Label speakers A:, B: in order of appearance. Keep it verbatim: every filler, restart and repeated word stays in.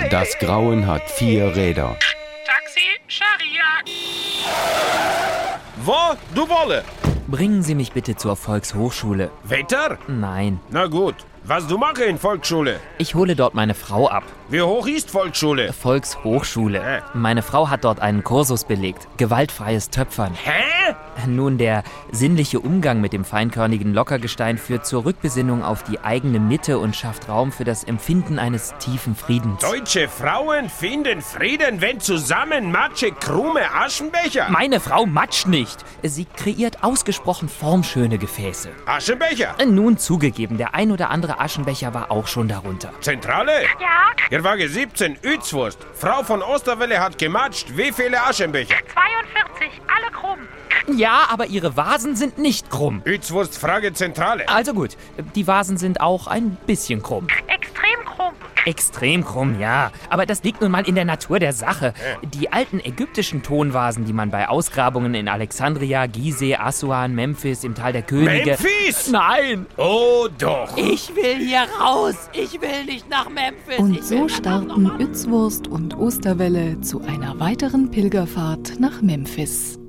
A: Das Grauen hat vier Räder.
B: Taxi, Scharia.
C: Wo? Du wolle?
D: Bringen Sie mich bitte zur Volkshochschule.
C: Wetter?
D: Nein,
C: Na gut. Was du mache in Volksschule?
D: ich hole dort meine Frau ab.
C: Wie hoch ist Volksschule?
D: Volkshochschule.
C: Hä?
D: Meine Frau hat dort einen Kursus belegt. Gewaltfreies Töpfern.
C: Hä?
D: Nun, der sinnliche Umgang mit dem feinkörnigen Lockergestein führt zur Rückbesinnung auf die eigene Mitte und schafft Raum für das Empfinden eines tiefen Friedens.
C: Deutsche Frauen finden Frieden, wenn zusammen Matsche krumme Aschenbecher.
D: Meine Frau matscht nicht. Sie kreiert ausgesprochen formschöne Gefäße.
C: Aschenbecher?
D: Nun zugegeben, der ein oder andere Aschenbecher war auch schon darunter.
C: Zentrale?
B: Ja,
C: Ihr Waage siebzehn, Uetzwurst. Frau von Osterwelle hat gematscht. Wie viele Aschenbecher?
B: zweiundvierzig, alle krumm.
D: Ja, aber ihre Vasen sind nicht krumm.
C: Uetzwurst, Frage Zentrale.
D: Also gut, die Vasen sind auch ein bisschen krumm.
B: Extrem krumm.
D: Extrem krumm, ja. Aber das liegt nun mal in der Natur der Sache. Die alten ägyptischen Tonvasen, die man bei Ausgrabungen in Alexandria, Gizeh, Assuan, Memphis, im Tal der Könige...
C: Memphis?
D: Nein!
C: Oh doch.
D: Ich will hier raus! Ich will nicht nach Memphis!
E: Und
D: Ich
E: so
D: will
E: starten Uetzwurst und Osterwelle zu einer weiteren Pilgerfahrt nach Memphis.